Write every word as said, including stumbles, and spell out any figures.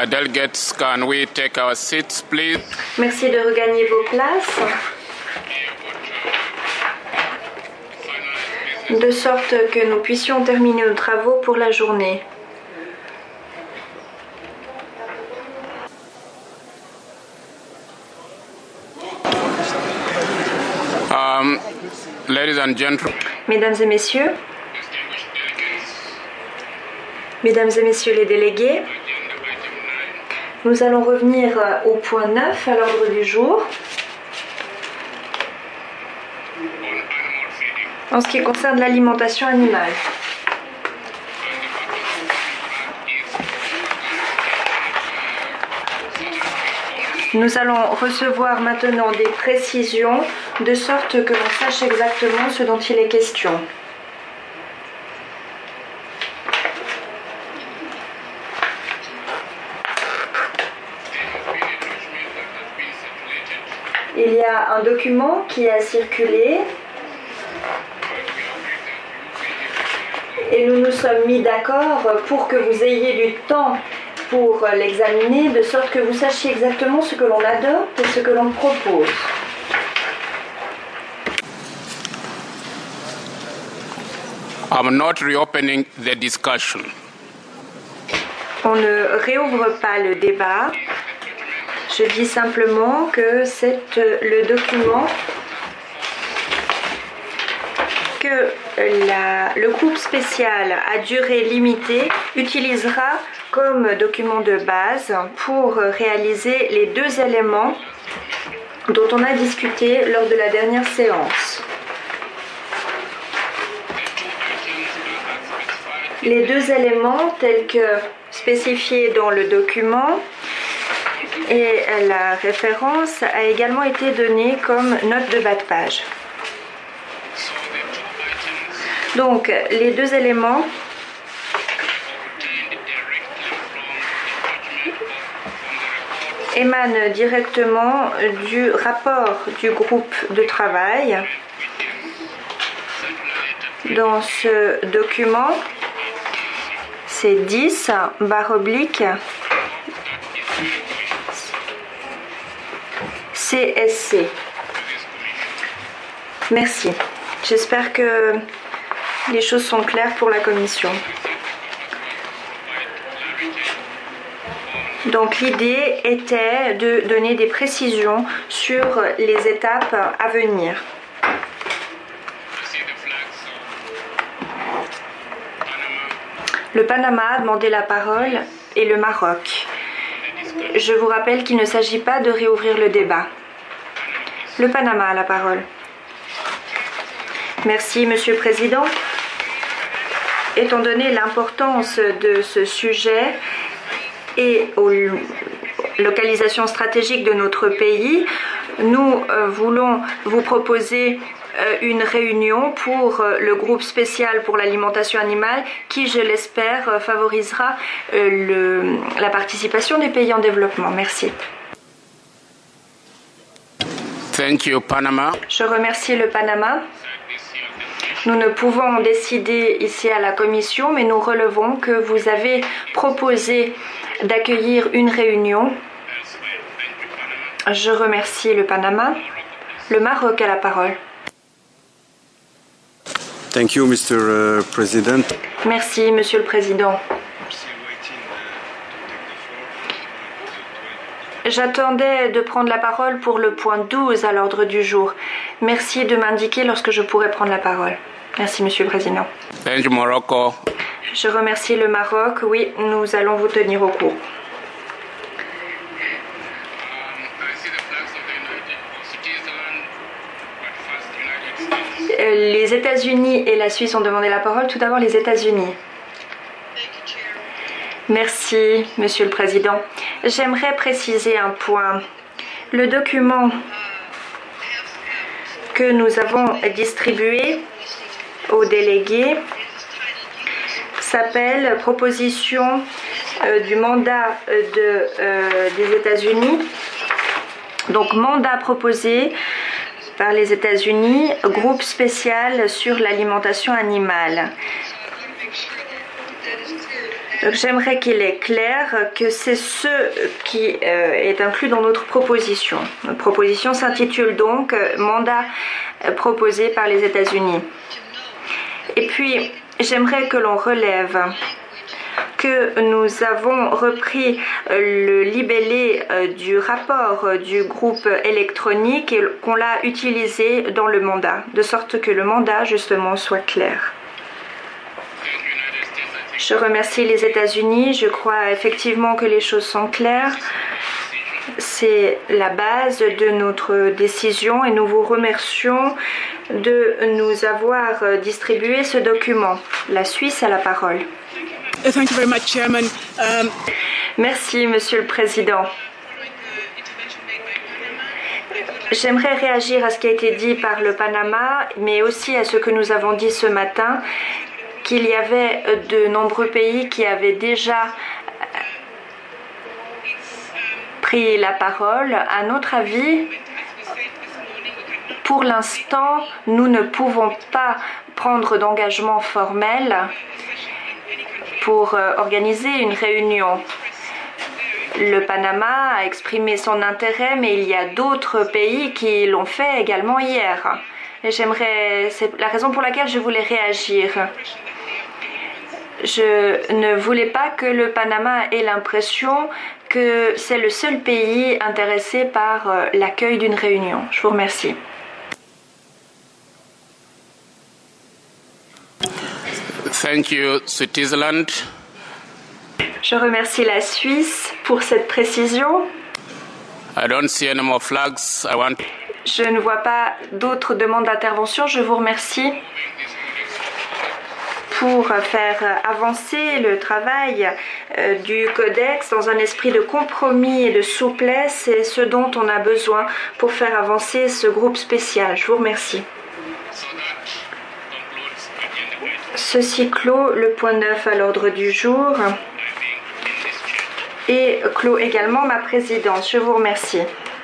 Uh, delegates, can we take our seats, please? Merci de regagner vos places, de sorte que nous puissions terminer nos travaux pour la journée. Um, ladies and gentlemen, Mesdames et messieurs, Mesdames et messieurs les délégués, nous allons revenir au point neuf à l'ordre du jour. En ce qui concerne l'alimentation animale. Nous allons recevoir maintenant des précisions de sorte que l'on sache exactement ce dont il est question. Il y a un document qui a circulé et nous nous sommes mis d'accord pour que vous ayez du temps pour l'examiner, de sorte que vous sachiez exactement ce que l'on adopte et ce que l'on propose. I'm not reopening the discussion. On ne réouvre pas le débat. Je dis simplement que c'est le document que la, le groupe spécial à durée limitée utilisera comme document de base pour réaliser les deux éléments dont on a discuté lors de la dernière séance. Les deux éléments tels que spécifiés dans le document et la référence a également été donnée comme note de bas de page. Donc, les deux éléments émanent directement du rapport du groupe de travail. Dans ce document, c'est dix barre oblique C S C. Merci. J'espère que les choses sont claires pour la commission. Donc l'idée était de donner des précisions sur les étapes à venir. Le Panama a demandé la parole et le Maroc. Je vous rappelle qu'il ne s'agit pas de réouvrir le débat. Le Panama a la parole. Merci, Monsieur le Président. Étant donné l'importance de ce sujet et aux localisations stratégiques de notre pays, nous voulons vous proposer une réunion pour le groupe spécial pour l'alimentation animale qui, je l'espère, favorisera le, la participation des pays en développement. Merci. Thank you, Panama. Je remercie le Panama. Nous ne pouvons décider ici à la commission, mais nous relevons que vous avez proposé d'accueillir une réunion. Je remercie le Panama. Le Maroc a la parole. Thank you, Mister President. Merci, Monsieur le Président. J'attendais de prendre la parole pour le point douze à l'ordre du jour. Merci de m'indiquer lorsque je pourrai prendre la parole. Merci, Monsieur le Président. Thank you, Morocco. Je remercie le Maroc. Oui, nous allons vous tenir au courant. Les États-Unis et la Suisse ont demandé la parole. Tout d'abord, les États-Unis. Merci, Monsieur le Président. J'aimerais préciser un point. Le document que nous avons distribué aux délégués s'appelle « Proposition euh, du mandat de, euh, des États-Unis ». Donc, mandat proposé par les États-Unis, groupe spécial sur l'alimentation animale. J'aimerais qu'il est clair que c'est ce qui euh, est inclus dans notre proposition. Notre proposition s'intitule donc euh, mandat euh, proposé par les États-Unis. Et puis, j'aimerais que l'on relève que nous avons repris le libellé du rapport du groupe électronique et qu'on l'a utilisé dans le mandat, de sorte que le mandat, justement, soit clair. Je remercie les États-Unis. Je crois effectivement que les choses sont claires. C'est la base de notre décision et nous vous remercions de nous avoir distribué ce document. La Suisse a la parole. Thank you very much, Chairman. Um... Merci, Monsieur le Président. J'aimerais réagir à ce qui a été dit par le Panama, mais aussi à ce que nous avons dit ce matin, qu'il y avait de nombreux pays qui avaient déjà pris la parole. À notre avis, pour l'instant, nous ne pouvons pas prendre d'engagement formel pour organiser une réunion. Le Panama a exprimé son intérêt, mais il y a d'autres pays qui l'ont fait également hier. Et j'aimerais, c'est la raison pour laquelle je voulais réagir. Je ne voulais pas que le Panama ait l'impression que c'est le seul pays intéressé par l'accueil d'une réunion. Je vous remercie. Thank you, Switzerland. Je remercie la Suisse pour cette précision. I don't see any more flags. I want... Je ne vois pas d'autres demandes d'intervention. Je vous remercie pour faire avancer le travail du Codex dans un esprit de compromis et de souplesse. C'est ce dont on a besoin pour faire avancer ce groupe spécial. Je vous remercie. Ceci clôt le point neuf à l'ordre du jour et clôt également ma présidence. Je vous remercie.